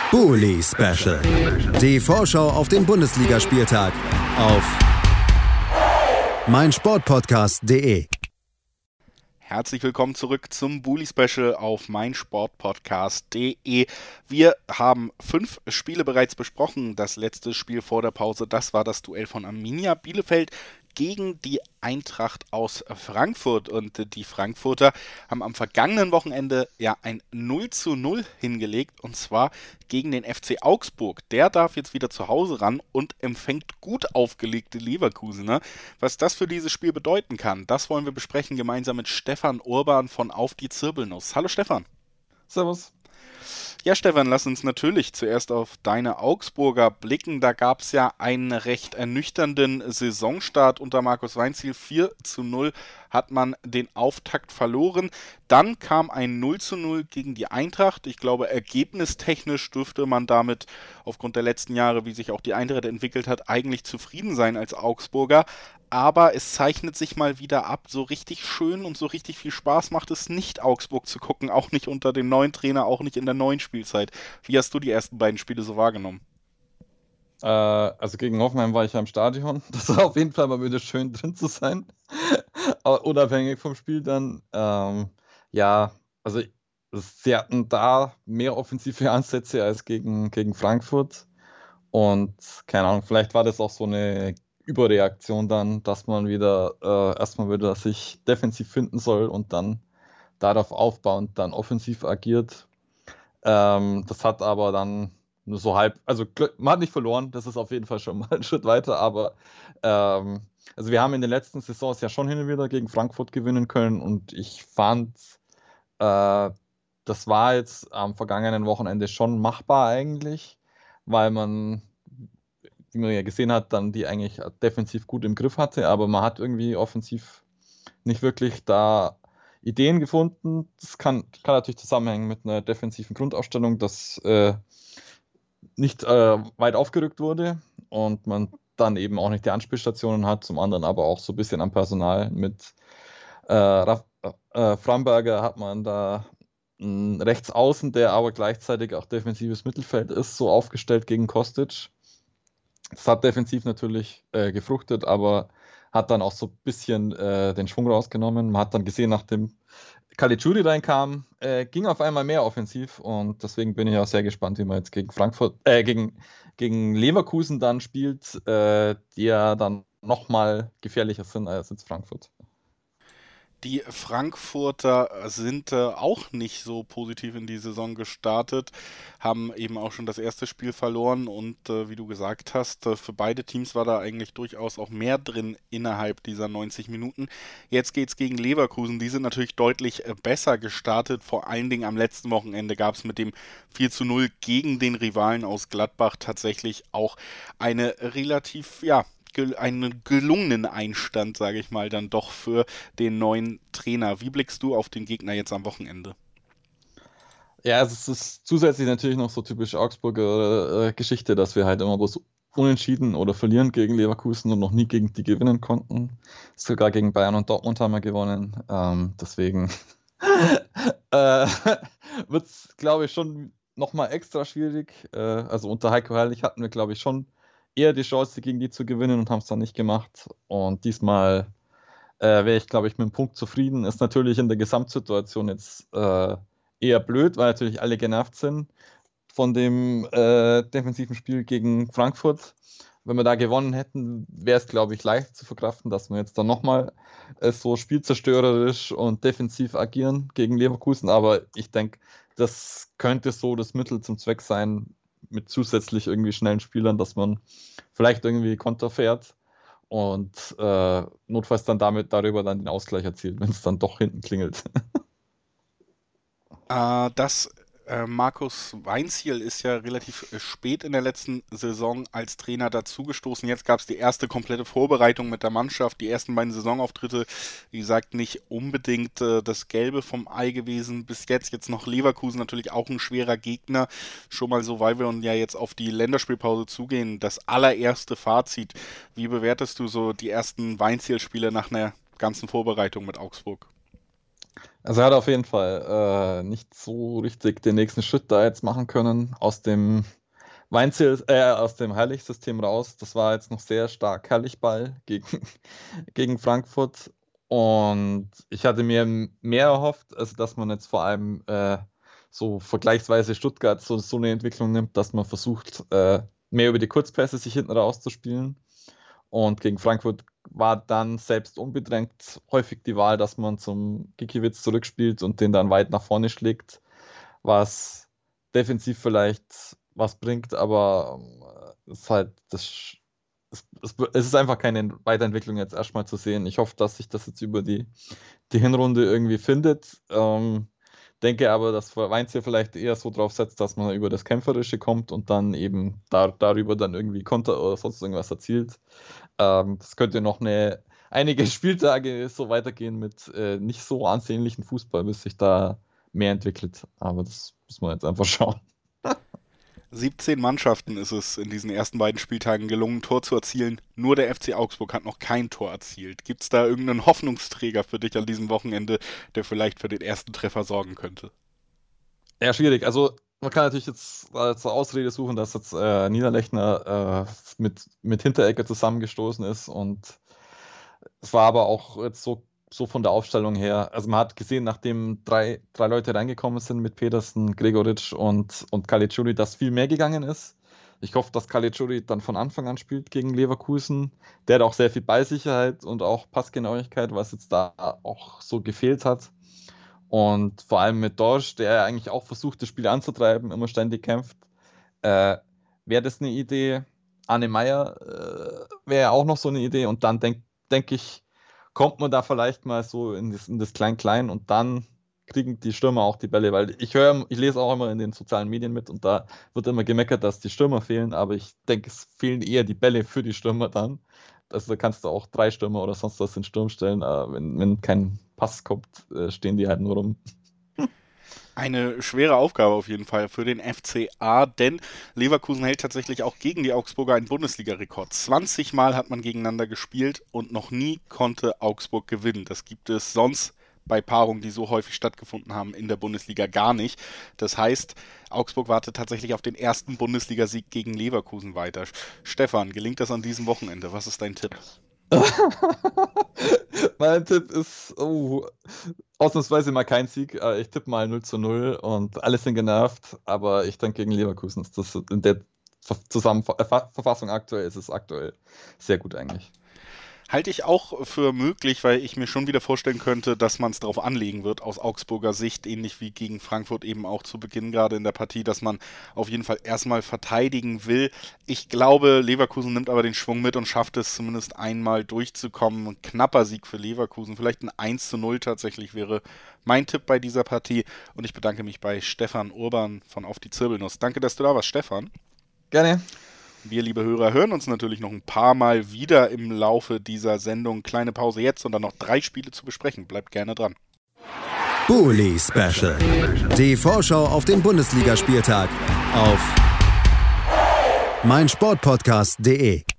Bully Special. Die Vorschau auf den Bundesligaspieltag auf meinsportpodcast.de. Herzlich willkommen zurück zum Bully Special auf meinsportpodcast.de. Wir haben 5 Spiele bereits besprochen. Das letzte Spiel vor der Pause, das war das Duell von Arminia Bielefeld gegen die Eintracht aus Frankfurt. Und die Frankfurter haben am vergangenen Wochenende ja ein 0:0 hingelegt, und zwar gegen den FC Augsburg. Der darf jetzt wieder zu Hause ran und empfängt gut aufgelegte Leverkusener. Was das für dieses Spiel bedeuten kann, das wollen wir besprechen gemeinsam mit Stefan Urban von Auf die Zirbelnuss. Hallo Stefan. Servus. Ja, Stefan, lass uns natürlich zuerst auf deine Augsburger blicken. Da gab es ja einen recht ernüchternden Saisonstart unter Markus Weinzierl. 4:0 hat man den Auftakt verloren. Dann kam ein 0:0 gegen die Eintracht. Ich glaube, ergebnistechnisch dürfte man damit aufgrund der letzten Jahre, wie sich auch die Eintracht entwickelt hat, eigentlich zufrieden sein als Augsburger. Aber es zeichnet sich mal wieder ab, so richtig schön und so richtig viel Spaß macht es nicht, Augsburg zu gucken, auch nicht unter dem neuen Trainer, auch nicht in der neuen Spielzeit. Wie hast du die ersten beiden Spiele so wahrgenommen? Also gegen Hoffenheim war ich ja im Stadion. Das war auf jeden Fall mal wieder schön drin zu sein. Aber unabhängig vom Spiel dann. Also sie hatten da mehr offensive Ansätze als gegen Frankfurt. Und keine Ahnung, vielleicht war das auch so eine Überreaktion dann, dass man wieder erstmal wieder sich defensiv finden soll und dann darauf aufbauend dann offensiv agiert. Das hat aber dann nur so halb, also man hat nicht verloren, das ist auf jeden Fall schon mal ein Schritt weiter, aber also wir haben in den letzten Saisons ja schon hin und wieder gegen Frankfurt gewinnen können, und ich fand, das war jetzt am vergangenen Wochenende schon machbar eigentlich, weil man, wie man ja gesehen hat, dann die eigentlich defensiv gut im Griff hatte, aber man hat irgendwie offensiv nicht wirklich da Ideen gefunden. Das kann natürlich zusammenhängen mit einer defensiven Grundausstellung, dass nicht weit aufgerückt wurde und man dann eben auch nicht die Anspielstationen hat, zum anderen aber auch so ein bisschen am Personal. Mit Framberger hat man da einen Rechtsaußen, der aber gleichzeitig auch defensives Mittelfeld ist, so aufgestellt gegen Kostic. Das hat defensiv natürlich gefruchtet, aber hat dann auch so ein bisschen den Schwung rausgenommen. Man hat dann gesehen, nachdem Caligiuri reinkam, ging auf einmal mehr offensiv, und deswegen bin ich auch sehr gespannt, wie man jetzt gegen Leverkusen dann spielt, die ja dann nochmal gefährlicher sind als jetzt Frankfurt. Die Frankfurter sind auch nicht so positiv in die Saison gestartet, haben eben auch schon das erste Spiel verloren, und wie du gesagt hast, für beide Teams war da eigentlich durchaus auch mehr drin innerhalb dieser 90 Minuten. Jetzt geht's gegen Leverkusen, die sind natürlich deutlich besser gestartet, vor allen Dingen am letzten Wochenende gab es mit dem 4:0 gegen den Rivalen aus Gladbach tatsächlich auch eine relativ, einen gelungenen Einstand, sage ich mal, dann doch für den neuen Trainer. Wie blickst du auf den Gegner jetzt am Wochenende? Ja, es ist zusätzlich natürlich noch so typisch Augsburger Geschichte, dass wir halt immer bloß unentschieden oder verlieren gegen Leverkusen und noch nie gegen die gewinnen konnten. Sogar gegen Bayern und Dortmund haben wir gewonnen. Deswegen wird es, glaube ich, schon nochmal extra schwierig. Also unter Heiko Herrlich hatten wir, glaube ich, schon eher die Chance, gegen die zu gewinnen, und haben es dann nicht gemacht. Und diesmal wäre ich, glaube ich, mit dem Punkt zufrieden. Ist natürlich in der Gesamtsituation jetzt eher blöd, weil natürlich alle genervt sind von dem defensiven Spiel gegen Frankfurt. Wenn wir da gewonnen hätten, wäre es, glaube ich, leicht zu verkraften, dass wir jetzt dann nochmal so spielzerstörerisch und defensiv agieren gegen Leverkusen. Aber ich denke, das könnte so das Mittel zum Zweck sein, mit zusätzlich irgendwie schnellen Spielern, dass man vielleicht irgendwie Konter fährt und notfalls dann darüber dann den Ausgleich erzielt, wenn es dann doch hinten klingelt. Markus Weinzierl ist ja relativ spät in der letzten Saison als Trainer dazugestoßen. Jetzt gab es die erste komplette Vorbereitung mit der Mannschaft. Die ersten beiden Saisonauftritte, wie gesagt, nicht unbedingt das Gelbe vom Ei gewesen. Bis jetzt noch Leverkusen, natürlich auch ein schwerer Gegner. Schon mal so, weil wir uns ja jetzt auf die Länderspielpause zugehen. Das allererste Fazit. Wie bewertest du so die ersten Weinzierl-Spiele nach einer ganzen Vorbereitung mit Augsburg? Also er hat auf jeden Fall nicht so richtig den nächsten Schritt da jetzt machen können aus dem aus dem Heilig-System raus. Das war jetzt noch sehr stark Heilig-Ball gegen Frankfurt. Und ich hatte mir mehr erhofft, also dass man jetzt vor allem so vergleichsweise Stuttgart so eine Entwicklung nimmt, dass man versucht, mehr über die Kurzpässe sich hinten rauszuspielen. Und gegen Frankfurt war dann selbst unbedrängt häufig die Wahl, dass man zum Gikiewicz zurückspielt und den dann weit nach vorne schlägt, was defensiv vielleicht was bringt, aber es ist halt es ist einfach keine Weiterentwicklung jetzt erstmal zu sehen. Ich hoffe, dass sich das jetzt über die Hinrunde irgendwie findet. Denke aber, dass Weinziel vielleicht eher so drauf setzt, dass man über das Kämpferische kommt und dann eben darüber dann irgendwie Konter oder sonst irgendwas erzielt. Das könnte noch einige Spieltage so weitergehen mit nicht so ansehnlichen Fußball, bis sich da mehr entwickelt. Aber das muss man jetzt einfach schauen. 17 Mannschaften ist es in diesen ersten beiden Spieltagen gelungen, ein Tor zu erzielen. Nur der FC Augsburg hat noch kein Tor erzielt. Gibt es da irgendeinen Hoffnungsträger für dich an diesem Wochenende, der vielleicht für den ersten Treffer sorgen könnte? Ja, schwierig. Also man kann natürlich jetzt als Ausrede suchen, dass jetzt Niederlechner mit Hinteregger zusammengestoßen ist, und es war aber auch jetzt so von der Aufstellung her. Also man hat gesehen, nachdem drei Leute reingekommen sind mit Pedersen, Gregoritsch und Caligiuri, dass viel mehr gegangen ist. Ich hoffe, dass Caligiuri dann von Anfang an spielt gegen Leverkusen. Der hat auch sehr viel Ballsicherheit und auch Passgenauigkeit, was jetzt da auch so gefehlt hat. Und vor allem mit Dorsch, der eigentlich auch versucht, das Spiel anzutreiben, immer ständig kämpft. Wäre das eine Idee? Arne Meyer wäre auch noch so eine Idee. Und dann denke ich, kommt man da vielleicht mal so in das Klein-Klein, und dann kriegen die Stürmer auch die Bälle, weil ich lese auch immer in den sozialen Medien mit, und da wird immer gemeckert, dass die Stürmer fehlen, aber ich denke, es fehlen eher die Bälle für die Stürmer dann. Also da kannst du auch 3 Stürmer oder sonst was in den Sturm stellen, aber wenn kein Pass kommt, stehen die halt nur rum. Eine schwere Aufgabe auf jeden Fall für den FCA, denn Leverkusen hält tatsächlich auch gegen die Augsburger einen Bundesliga-Rekord. 20 Mal hat man gegeneinander gespielt und noch nie konnte Augsburg gewinnen. Das gibt es sonst bei Paarungen, die so häufig stattgefunden haben, in der Bundesliga gar nicht. Das heißt, Augsburg wartet tatsächlich auf den ersten Bundesligasieg gegen Leverkusen weiter. Stefan, gelingt das an diesem Wochenende? Was ist dein Tipp? Mein Tipp ist ausnahmsweise mal kein Sieg. Ich tippe mal 0:0 und alle sind genervt, aber ich denke, gegen Leverkusen ist das in der Verfassung aktuell ist es aktuell sehr gut eigentlich. Halte ich auch für möglich, weil ich mir schon wieder vorstellen könnte, dass man es darauf anlegen wird, aus Augsburger Sicht, ähnlich wie gegen Frankfurt eben auch zu Beginn gerade in der Partie, dass man auf jeden Fall erstmal verteidigen will. Ich glaube, Leverkusen nimmt aber den Schwung mit und schafft es zumindest einmal durchzukommen. Ein knapper Sieg für Leverkusen, vielleicht ein 1:0 tatsächlich wäre mein Tipp bei dieser Partie. Und ich bedanke mich bei Stefan Urban von Auf die Zirbelnuss. Danke, dass du da warst, Stefan. Gerne. Wir, liebe Hörer, hören uns natürlich noch ein paar Mal wieder im Laufe dieser Sendung. Kleine Pause jetzt und dann noch 3 Spiele zu besprechen. Bleibt gerne dran. Bully Special. Die Vorschau auf den Bundesligaspieltag auf meinsportpodcast.de.